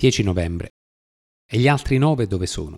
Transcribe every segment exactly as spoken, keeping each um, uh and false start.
dieci novembre. E gli altri nove dove sono?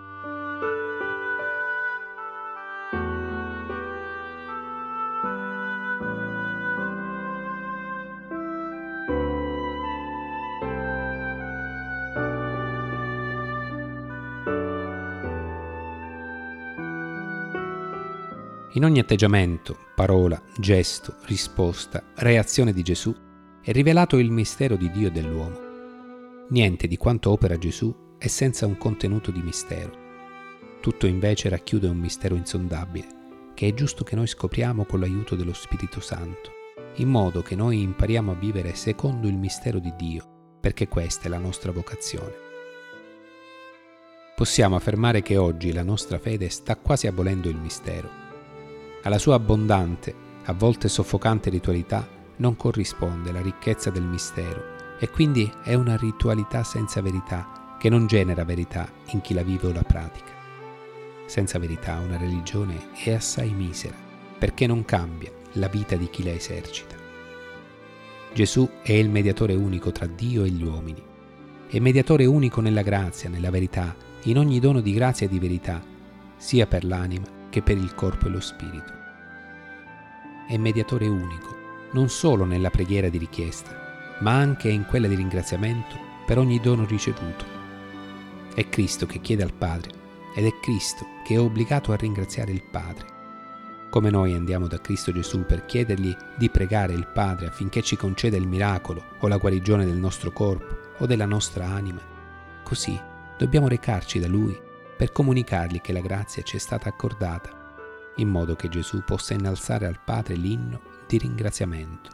In ogni atteggiamento, parola, gesto, risposta, reazione di Gesù è rivelato il mistero di Dio e dell'uomo. Niente di quanto opera Gesù è senza un contenuto di mistero. Tutto invece racchiude un mistero insondabile, che è giusto che noi scopriamo con l'aiuto dello Spirito Santo, in modo che noi impariamo a vivere secondo il mistero di Dio, perché questa è la nostra vocazione. Possiamo affermare che oggi la nostra fede sta quasi abolendo il mistero. Alla sua abbondante, a volte soffocante ritualità non corrisponde la ricchezza del mistero e quindi è una ritualità senza verità che non genera verità in chi la vive o la pratica. Senza verità una religione è assai misera perché non cambia la vita di chi la esercita. Gesù è il mediatore unico tra Dio e gli uomini, è mediatore unico nella grazia, nella verità, in ogni dono di grazia e di verità, sia per l'anima che per il corpo e lo spirito. È mediatore unico, non solo nella preghiera di richiesta, ma anche in quella di ringraziamento per ogni dono ricevuto. È Cristo che chiede al Padre ed è Cristo che è obbligato a ringraziare il Padre. Come noi andiamo da Cristo Gesù per chiedergli di pregare il Padre affinché ci conceda il miracolo o la guarigione del nostro corpo o della nostra anima, così dobbiamo recarci da Lui per comunicargli che la grazia ci è stata accordata, in modo che Gesù possa innalzare al Padre l'inno di ringraziamento.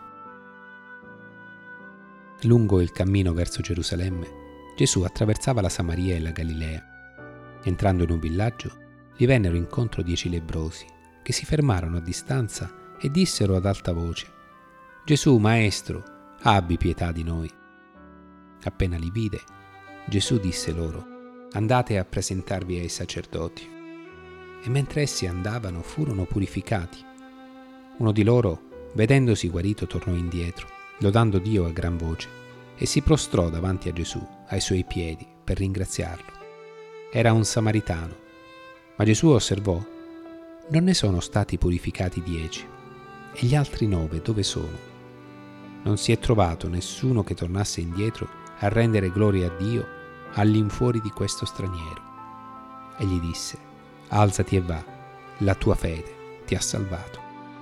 Lungo il cammino verso Gerusalemme, Gesù attraversava la Samaria e la Galilea. Entrando in un villaggio, gli vennero incontro dieci lebbrosi, che si fermarono a distanza e dissero ad alta voce: «Gesù, Maestro, abbi pietà di noi». Appena li vide, Gesù disse loro: «Andate a presentarvi ai sacerdoti». E mentre essi andavano furono purificati. Uno di loro, vedendosi guarito, tornò indietro, lodando Dio a gran voce, e si prostrò davanti a Gesù, ai suoi piedi, per ringraziarlo. Era un samaritano, ma Gesù osservò: «Non ne sono stati purificati dieci, e gli altri nove dove sono?» Non si è trovato nessuno che tornasse indietro a rendere gloria a Dio all'infuori di questo straniero. E gli disse: «Alzati e va, la tua fede ti ha salvato».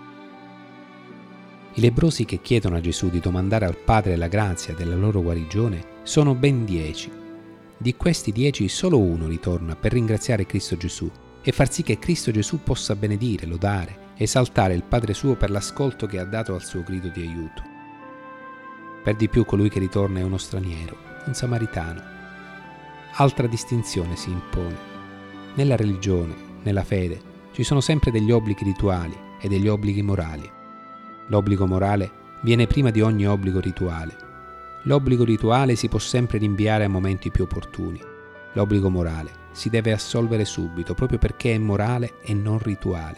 I lebbrosi che chiedono a Gesù di domandare al Padre la grazia della loro guarigione sono ben dieci. Di questi dieci solo uno ritorna per ringraziare Cristo Gesù e far sì che Cristo Gesù possa benedire, lodare, esaltare il Padre suo per l'ascolto che ha dato al suo grido di aiuto. Per di più colui che ritorna è uno straniero, un samaritano. Altra distinzione si impone. Nella religione, nella fede, ci sono sempre degli obblighi rituali e degli obblighi morali. L'obbligo morale viene prima di ogni obbligo rituale. L'obbligo rituale si può sempre rinviare a momenti più opportuni. L'obbligo morale si deve assolvere subito, proprio perché è morale e non rituale.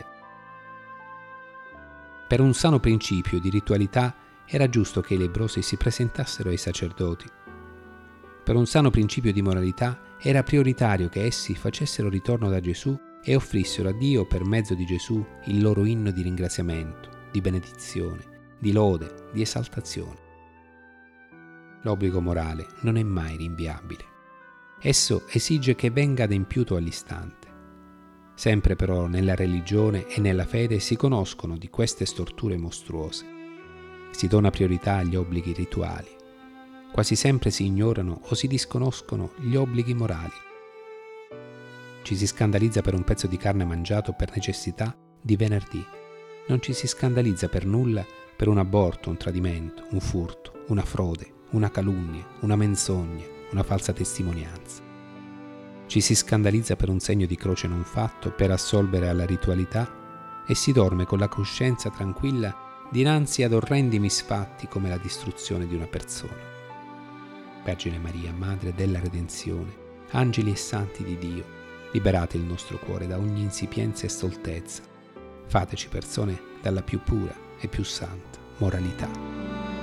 Per un sano principio di ritualità era giusto che i lebbrosi si presentassero ai sacerdoti. Per un sano principio di moralità era prioritario che essi facessero ritorno da Gesù e offrissero a Dio per mezzo di Gesù il loro inno di ringraziamento, di benedizione, di lode, di esaltazione. L'obbligo morale non è mai rinviabile. Esso esige che venga adempiuto all'istante. Sempre però nella religione e nella fede si conoscono di queste storture mostruose. Si dona priorità agli obblighi rituali. Quasi sempre si ignorano o si disconoscono gli obblighi morali. Ci si scandalizza per un pezzo di carne mangiato per necessità di venerdì. Non ci si scandalizza per nulla per un aborto, un tradimento, un furto, una frode, una calunnia, una menzogna, una falsa testimonianza. Ci si scandalizza per un segno di croce non fatto per assolvere alla ritualità e si dorme con la coscienza tranquilla dinanzi ad orrendi misfatti come la distruzione di una persona. Vergine Maria, Madre della Redenzione, angeli e santi di Dio, liberate il nostro cuore da ogni insipienza e stoltezza. Fateci persone dalla più pura e più santa moralità.